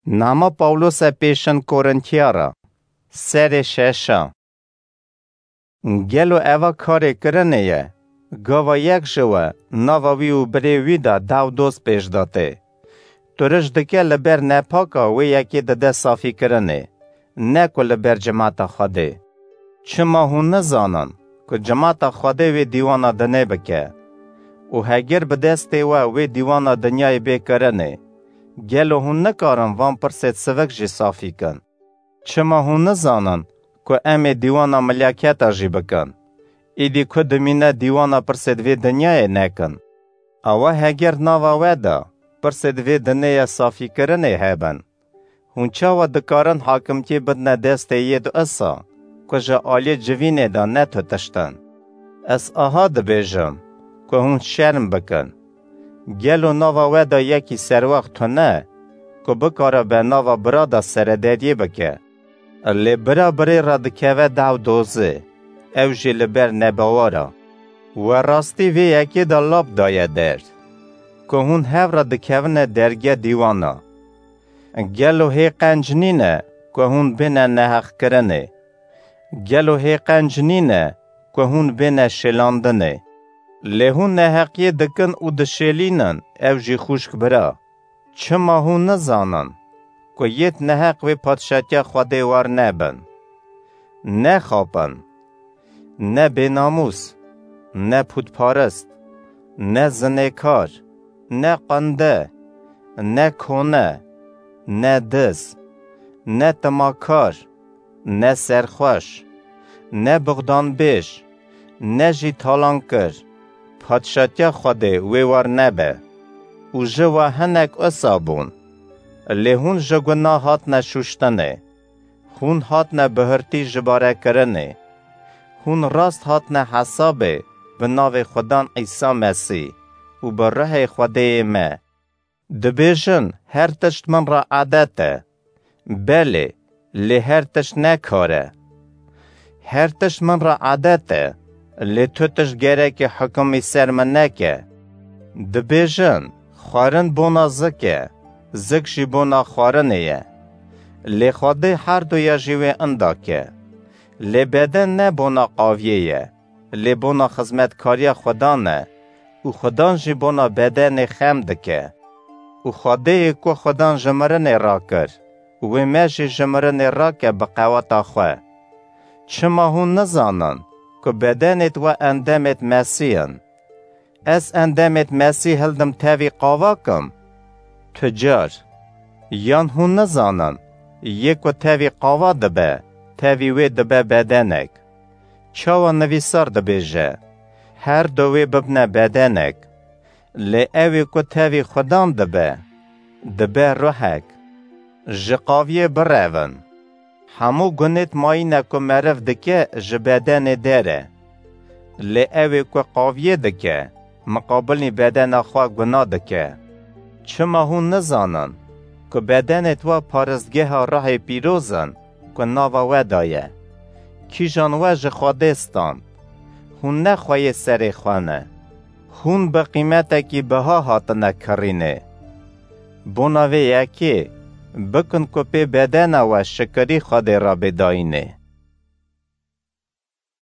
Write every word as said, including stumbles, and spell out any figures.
Nama Paulus پیشن کورنتیارا سر ششا گلو اوا کاری کرنه یه گاوا یک جوه ناواوی و بریوی دا داو دوست پیش داته تورش دکه لبر نپاکا و یکی دده صافی کرنه نکو لبر جماعت خوده چما هون نزانن که جماعت خوده و دیوانا دنه بکه و هگر بدسته و و دیوانا دنیای بی کرنه گلو هون نکارن وان پرسید سوک جی صافی کن چما هون نزانن که ام دیوانا ملیاکیتا جی بکن ایدی که دمینه دیوانا پرسید وی دنیای نکن اوه هگر ناوا ویدا پرسید وی دنیا صافی کرنه هبن هون چاوا دکارن حاکمتی بدنه دسته ید اصا که جا آلی جوینه دا نتو تشتن اس آها دبیجم که هون شرم بکن گلو ناوا ویدا یکی سر وقت تو نه که بکاره به ناوا برادا سردادیه بکه لی برا بری را دکوه داو دوزه او جی لبر نباوارا و راستی وی یکی دا لاب دایه درد که هون هف را دکوه درگه دیوانا گلو هی قنجنینه که هون بینه نحق کرنه گلو هی قنجنینه که هون بینه شلاندنه لی هون نحقیه دکن او دشلینن او جی خوشک برا چما هون نزانن که یت نحق و پادشاتی خواده وار نبن نه خوابن نه بیناموس نه پودپارست نه زنکار نه قنده نه کونه نه دز نه تماکار نه سرخوش نه بغدان بیش نه جی تالان کر پادشاتی خواده ویوار نبه او جوا هنک اصابون لی هون جگونا هات نشوشتنه هون هات نبهرتی جباره کرنه هون راست هات نحسابه به ناو خدان عیسی مسیح و به ره خوده ما دبیجن هر تشت من را عادته بله لی هر تشت نکاره هر تشت من را عادته لی تو تشت گره که حکمی سر من نکه دبیجن خوارن بونا زکه زک جی بونا خوارنه یه لی خوده هر دو یا جیوه انداکه لی بدن نه بونا قاویه یه لی بونا خزمتکاری خدا نه او خدا جی بونا بدن خم دکه او خوده که خدا جمرن را کر و میشه جمرن را که بقوات خواه چما هون نزانن که بدنت و اندامت مسیحن از اندامت مسیح هلدم تاوی قاواکم تجار یان هون نزانن یک و تاوی قاوا دبه تاوی وی دبه بدنک چاوا نویسار دبیجه هر دوی ببنه بدنک لی اوی که تاوی خودان دبه دبه روحک جقاویه برون همو گنت ماینه که مرف دکه جبدن داره لی اوی که قاویه دکه مقابلنی بدن خواه گناه دکه چما هون نزانن که بدنت و پارستگه ها راه پیروزن که ناوا ودایه کی جانوه جخوادستان هون نخواه سر خانه هون به قیمت کی بها هاتنه کرینه بوناوه یکی بکن که پی بدن و شکری خود را بداینه